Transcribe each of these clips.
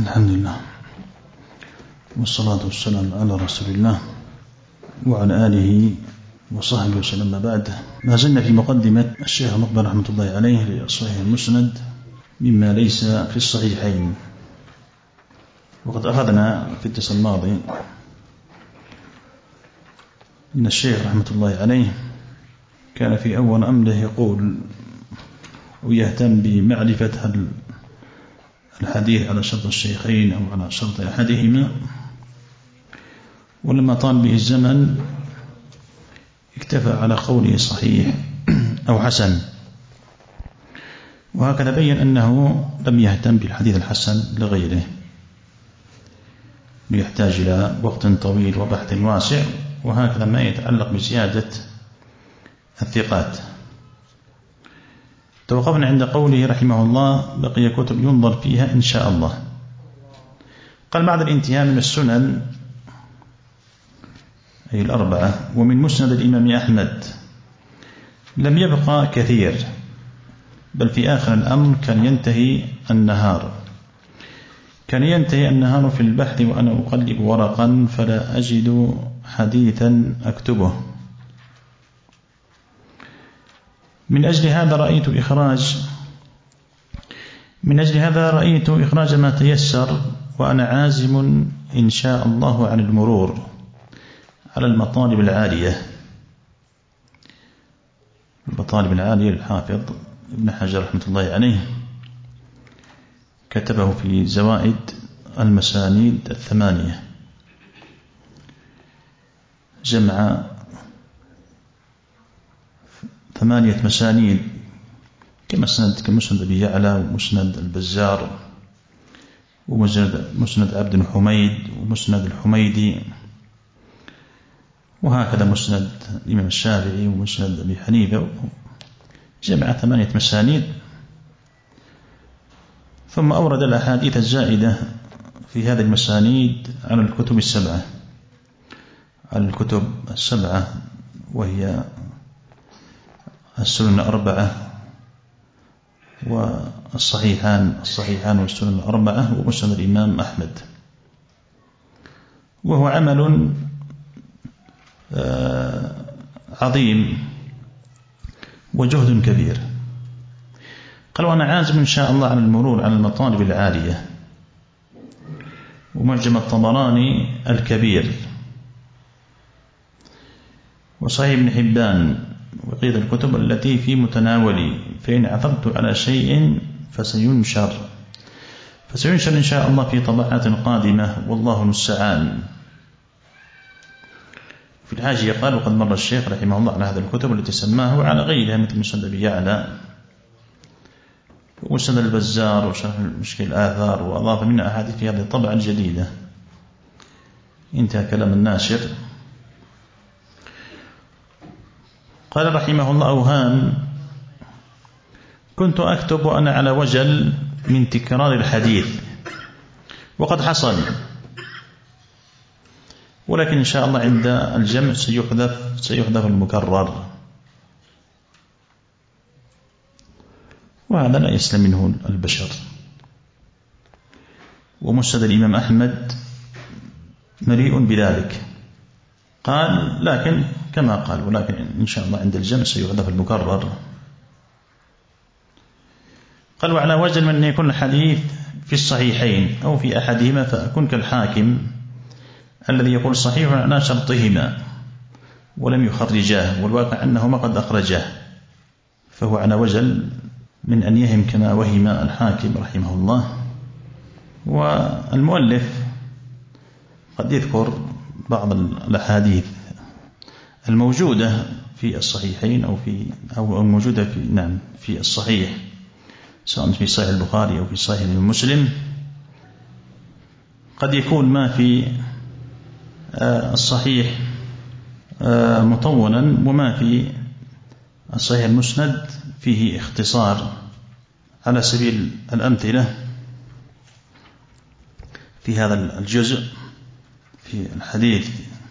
الحمد لله والصلاة والسلام على رسول الله وعلى آله وصحبه وسلم. ما بعد، ما زلنا في مقدمة الشيخ مقبل رحمة الله عليه للصحيح المسند مما ليس في الصحيحين. وقد أخذنا في الدرس الماضي أن الشيخ رحمة الله عليه كان في أول أمره يقول ويهتم بمعرفة هل الحديث على شرط الشيخين أو على شرط أحدهما، ولما طال به الزمن اكتفى على قوله صحيح أو حسن، وهكذا بين أنه لم يهتم بالحديث الحسن لغيره، يحتاج إلى وقت طويل وبحث واسع، وهكذا ما يتعلق بزيادة الثقات. توقفنا عند قوله رحمه الله: بقي كتب ينظر فيها إن شاء الله. قال: بعد الانتهاء من السنن أي الأربعة ومن مسند الإمام أحمد لم يبقى كثير، بل في آخر الأمر كان ينتهي النهار في البحث وأنا أقلب ورقا فلا أجد حديثا أكتبه. من أجل هذا رأيت إخراج ما تيسر، وأنا عازم إن شاء الله عن المرور على المطالب العالية. المطالب العالية للحافظ ابن حجر رحمة الله عليه كتبه في زوائد المسانيد 8، جمع 8 مسانيد كمسند أبي يعلى ومسند البزار ومسند عبد الحميد ومسند الحميدي، وهكذا مسند الإمام الشافعي ومسند أبي حنيفة، جمع 8 مسانيد. ثم أورد الأحاديث الزائدة في هذه المسانيد على الكتب السبعة، وهي السنن الأربعة والصحيحان والسنن الأربعة ومسند الإمام أحمد. وهو عمل عظيم وجهد كبير. قال: وأنا عازم إن شاء الله على المرور على المطالب العالية ومعجم الطبراني الكبير وصحيح ابن حبان وقيد الكتب التي في متناولي، فإن عثرت على شيء فسينشر إن شاء الله في طبعات قادمة، والله المستعان. في الحاشية قال: وقد مر الشيخ رحمه الله على هذه الكتب التي سماه وعلى غيرها مثل مسند أبي يعلى ومسند البزار وشرح مشكل الآثار، وأضاف منها أحاديث في هذه الطبعة الجديدة. انتهى كلام الناشر. قال رحمه الله: أوهام كنت أكتب وأنا على وجل من تكرار الحديث، وقد حصل، ولكن إن شاء الله عند الجمع سيحذف المكرر، وهذا لا يسلم منه البشر. ومسند الإمام أحمد مليء بذلك. قال: لكن كما قال، ولكن إن شاء الله عند الجمع سيحذف المكرر. قال: وعلى وجل من يكون الحديث في الصحيحين أو في أحدهما فأكون كالحاكم الذي يقول صحيح على شرطهما ولم يخرجاه، والواقع أنهما قد أخرجاه، فهو على وجل من أن يهم كما وهم الحاكم رحمه الله. والمؤلف قد يذكر بعض الأحاديث الموجودة في الصحيحين أو الموجودة في الصحيح، سواء في صحيح البخاري أو في صحيح مسلم. قد يكون ما في الصحيح مطولا، وما في الصحيح المسند فيه اختصار. على سبيل الأمثلة في هذا الجزء في الحديث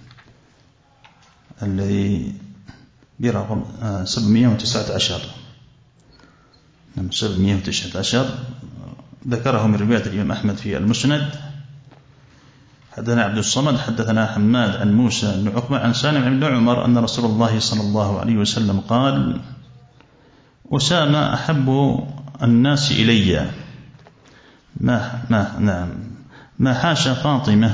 الذي برقم 719 ذكره من رواية الإمام أحمد في المسند. حدثنا عبد الصمد حدثنا حماد عن موسى بن عقبة عن سالم بن عمر أن رسول الله صلى الله عليه وسلم قال: أسامة أحب الناس إلي ما حاش فاطمة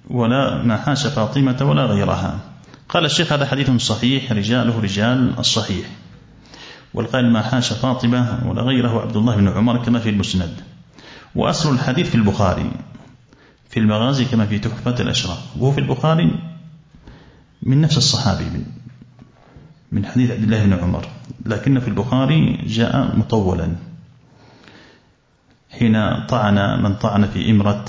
ولا غيرها. قال الشيخ: هذا حديث صحيح رجاله رجال الصحيح. والقائل ما حاش فاطمة ولا غيره عبد الله بن عمر كما في المسند. وأصل الحديث في البخاري في المغازي كما في تحفة الأشراف، وهو في البخاري من نفس الصحابي من حديث عبد الله بن عمر، لكن في البخاري جاء مطولا حين طعن من طعن في إمرة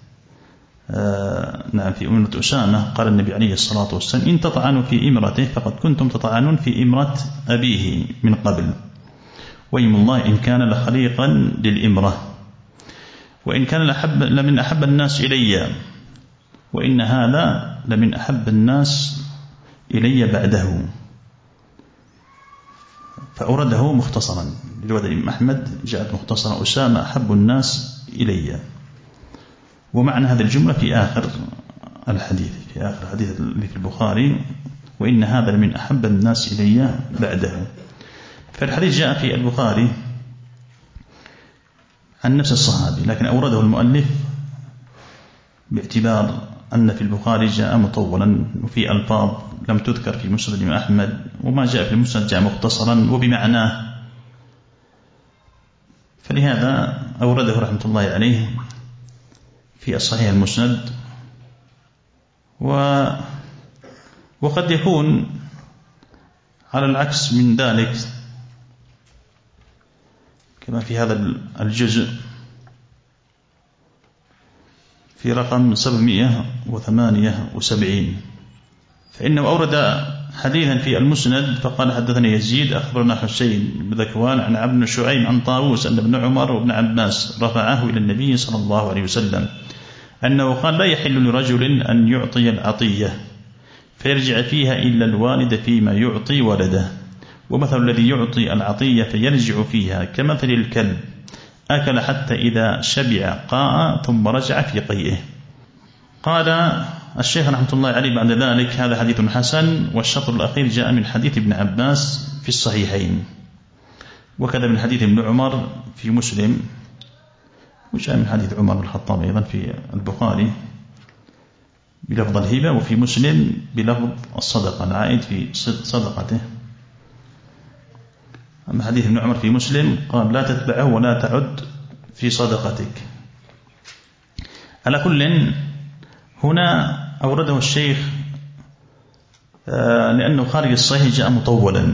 في أمرة أسامة. قال النبي عليه الصلاة والسلام: إن تطعنوا في إمرته فقد كنتم تطعنون في إمرة أبيه من قبل، وإيم الله إن كان لخليقا للإمرة، وإن كان لمن أحب الناس إلي، وإن هذا لمن أحب الناس إلي بعده. فأورده مختصرا لرواية الإمام أحمد جاءت مختصرا: أسامة أحب الناس إلي. ومعنى هذه الجملة في آخر الحديث اللي في البخاري: وإن هذا لمن أحب الناس إلي بعده. فالحديث جاء في البخاري عن نفس الصحابي، لكن أورده المؤلف باعتبار أن في البخاري جاء مطولا وفي ألفاظ لم تذكر في مسند الإمام أحمد، وما جاء في المسند جاء مختصرا وبمعناه، فلهذا أورده رحمة الله عليه في الصحيح المسند. وقد يكون على العكس من ذلك كما في هذا الجزء في رقم 778، فإنه أورد حديثا في المسند فقال: حدثني يزيد أخبرنا حسين بن ذكوان عن عبد بن شعيب عن طاووس أن ابن عمر وابن عباس رفعه إلى النبي صلى الله عليه وسلم أنه قال: لا يحل لرجل أن يعطي العطية فيرجع فيها إلا الوالد فيما يعطي ولده، ومثل الذي يعطي العطية فيرجع فيها كمثل الكلب أكل حتى إذا شبع قاء ثم رجع في قيئه. قال الشيخ رحمة الله عليه بعد ذلك: هذا حديث حسن. والشطر الأخير جاء من حديث ابن عباس في الصحيحين، وكذا من حديث ابن عمر في مسلم، وجاء من حديث عمر بن الخطاب أيضا في البخاري بلفظ الهبة، وفي مسلم بلفظ الصدقة العائد في صدقته. أما حديث ابن عمر في مسلم قال: لا تتبعه ولا تعد في صدقتك. على كل هنا أورده الشيخ لأنه خارج الصحيح جاء مطولا،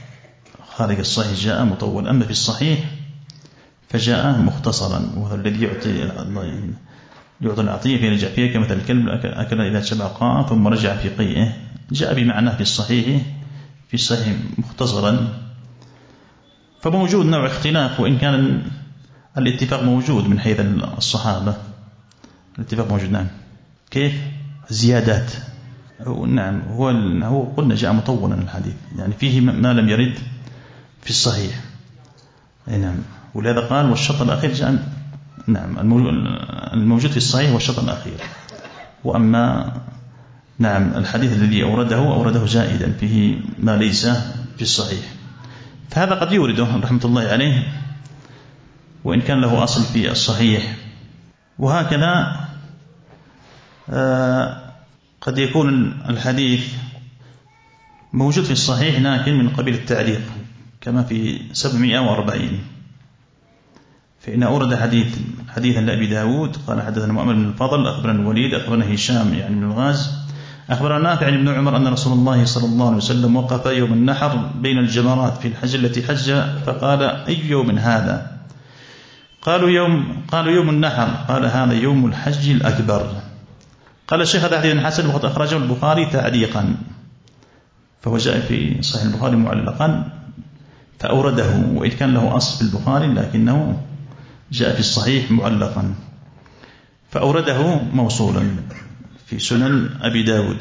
أما في الصحيح فجاء مختصرا. وهو الذي يعطي العطية فيرجع فيها كمثل الكلب أكل إذا شبع قاء ثم رجع في قيئه، جاء بمعناه في الصحيح مختصرا. فموجود نوع اختلاف، وإن كان الاتفاق موجود من حيث الصحابة، الاتفاق موجود. نعم. كيف زيادات؟ نعم، هو قلنا جاء مطولا الحديث، يعني فيه ما لم يرد في الصحيح. نعم. ولهذا قال: والشطر الأخير جاء. نعم، الموجود في الصحيح والشطر الأخير. وأما نعم الحديث الذي أورده زائدا فيه ما ليس في الصحيح، فهذا قد يورده رحمة الله عليه وإن كان له أصل في الصحيح. وهكذا قد يكون الحديث موجود في الصحيح لكن من قبيل التعليق كما في 740. فإن أورد حديثا لأبي داود قال: حدثنا مؤمل بن الفضل أخبرنا الوليد أخبرنا هشام يعني من الغاز أخبرنا نافع عن ابن عمر أن رسول الله صلى الله عليه وسلم وقف يوم النحر بين الجمرات في الحج التي حج، فقال: أي يوم هذا؟ قالوا يوم النحر. قال: هذا يوم الحج الأكبر. قال الشيخ: هذا حديث حسن وقد أخرجه البخاري تعليقا، فهو جاء في صحيح البخاري معلقا فأورده، وإن كان له أصل في البخاري لكنه جاء في الصحيح معلقا فأورده موصولا في سنن أبي داود.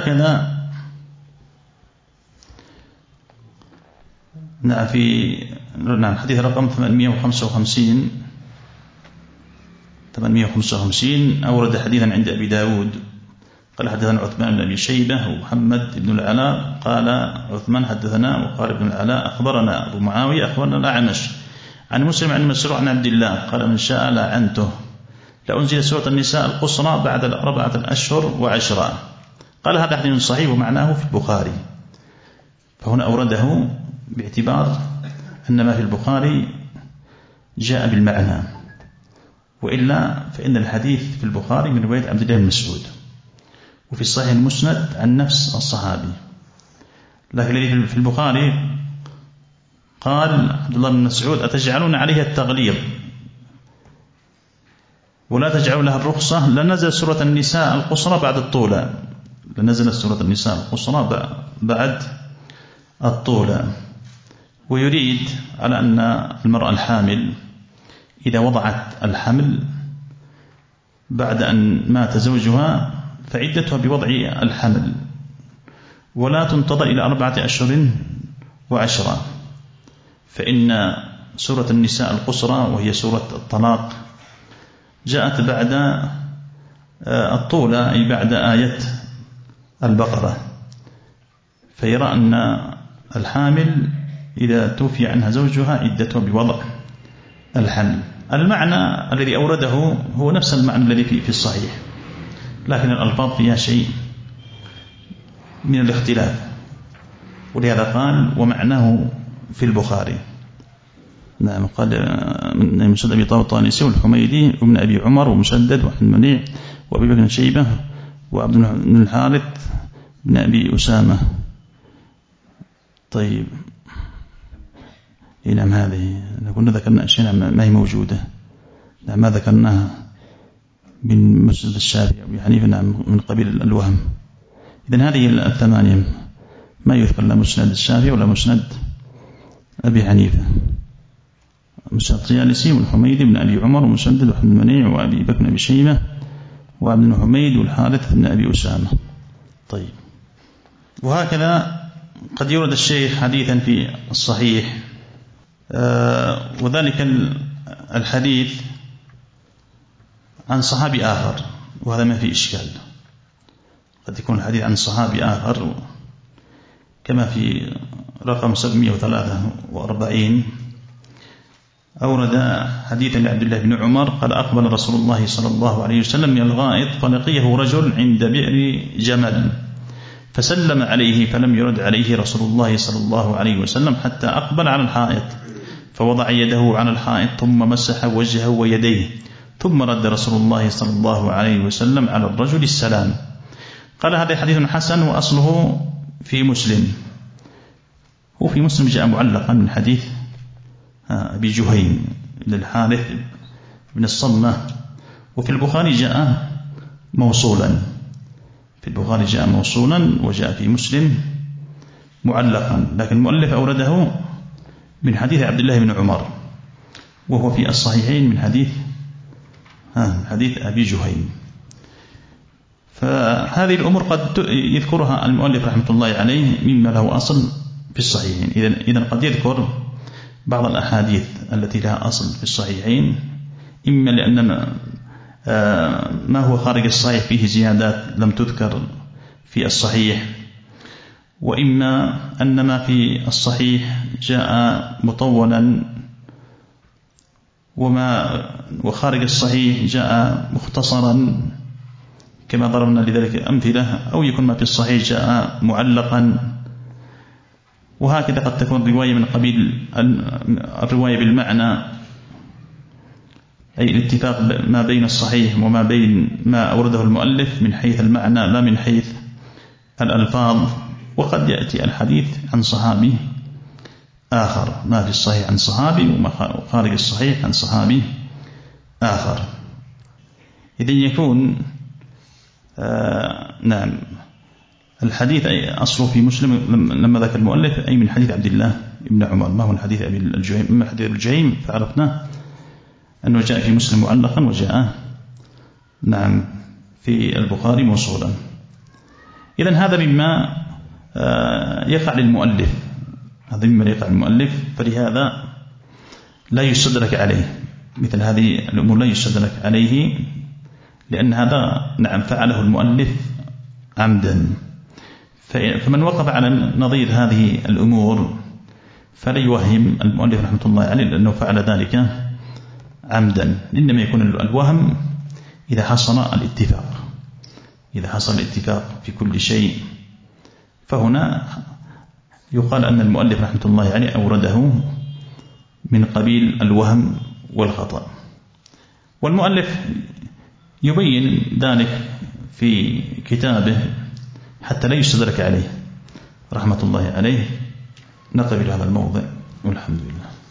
وهكذا في نعم حديث رقم 855 أورد حديثا عند أبي داود قال حدثنا عثمان بن أبي شيبة ومحمد بن العلاء قال عثمان حدثنا وقال ابن العلاء أخبرنا أبو معاوية أخبرنا الأعمش عن مسلم عن مسروق عن عبد الله قال من شاء لعنته لأنزل سورة النساء القصرى بعد 4 أشهر و10. قال هذا حديث صحيح ومعناه في البخاري، فهنا أورده باعتبار أن ما في البخاري جاء بالمعنى، وإلا فإن الحديث في البخاري من رواية عبد الله بن مسعود وفي الصحيح المسند عن نفس الصحابي، لكن الذي في البخاري قال عبد الله بن مسعود أتجعلون عليها التغليظ ولا تجعلوا لها الرخصة لنزل سورة النساء القصرى بعد الطولة، لنزل سورة النساء القصرى بعد الطولة. ويريد على أن المرأة الحامل إذا وضعت الحمل بعد أن مات زوجها فعدتها بوضع الحمل ولا تنتظر إلى 4 أشهر و10، فإن سورة النساء القصرى وهي سورة الطلاق جاءت بعد الطولة أي بعد آية البقرة، فيرى أن الحامل إذا توفي عنها زوجها عدتها بوضع الحمل. المعنى الذي أورده هو نفس المعنى الذي في الصحيح، لكن الألفاظ فيها شيء من الاختلاف، ولهذا قال ومعناه في البخاري. نعم قال من مسند أبي طاووس الطيالسي والحميدي وابن أبي عمر ومسدد وابن منيع وأبي بكر بن شيبة وعبد بن الحارث بن أبي أسامة. طيب نعم هذه كنا ذكرنا أشياء ما هي موجودة، نعم ما ذكرناها من مسند الشافعي أبي حنيفة من قبيل الوهم. إذن هذه 8 ما يذكر لا مسند الشافعي ولا مسند أبي حنيفة، مسند الطيالسي والحميدي بن أبي عمر ومسدد وابن منيع وأبي بكر بن أبي شيبة وعبد بن حميد والحارث بن أبي أسامة. طيب وهكذا قد يورد الشيخ حديثا في الصحيح وذلك الحديث عن صحابي آخر، وهذا ما في إشكال، قد يكون الحديث عن صحابي آخر كما في رقم 743 أورد حديثا لعبد الله بن عمر قال أقبل رسول الله صلى الله عليه وسلم من الغائط فلقيه رجل عند بئر جمل فسلم عليه فلم يرد عليه رسول الله صلى الله عليه وسلم حتى أقبل على الحائط فوضع يده على الحائط ثم مسح وجهه ويديه ثم رد رسول الله صلى الله عليه وسلم على الرجل السلام. قال هذا حديث حسن وأصله في مسلم، وفي مسلم جاء معلقا من حديث أبي جهيم للحارث بن الصمة، وفي البخاري جاء موصولا، في البخاري جاء موصولا وجاء في مسلم معلقا، لكن المؤلف أورده من حديث عبد الله بن عمر وهو في الصحيحين من حديث أبي جهيم. فهذه الأمور قد يذكرها المؤلف رحمة الله عليه مما له أصل في الصحيحين. إذن قد يذكر بعض الأحاديث التي لها أصل في الصحيحين، إما لأن ما هو خارج الصحيح فيه زيادات لم تذكر في الصحيح، وإما أن ما في الصحيح جاء مطولا وخارج الصحيح جاء مختصرا كما ضربنا لذلك أمثلة، أو يكون ما في الصحيح جاء معلقا، وهكذا قد تكون رواية من قبيل الرواية بالمعنى أي الاتفاق ما بين الصحيح وما بين ما أورده المؤلف من حيث المعنى لا من حيث الألفاظ. وقد يأتي الحديث عن صحابي آخر، ما في الصحيح عن صحابي وما خارج الصحيح عن صحابي آخر. إذن يكون نعم الحديث أي أصله في مسلم لما ذكر المؤلف أي من حديث عبد الله بن عمر، ما هو الحديث أبي الجهيم. أما حديث أبي الجهيم فعرفنا أنه جاء في مسلم معلقا وجاء نعم في البخاري موصولا. إذن هذا مما يقع للمؤلف، هذا مما يقع للمؤلف، فلهذا لا يستدرك عليه، مثل هذه الأمور لا يستدرك عليه، لأن هذا نعم فعله المؤلف عمدا. فمن وقف على نظير هذه الأمور فلا يوهم المؤلف رحمة الله عليه لأنه فعل ذلك عمدا، إنما يكون الوهم إذا حصل الاتفاق في كل شيء، فهنا يقال أن المؤلف رحمة الله عليه أورده من قبيل الوهم والخطأ. والمؤلف يبين ذلك في كتابه حتى لا يستدرك عليه رحمة الله عليه. نقف إلى هذا الموضع والحمد لله.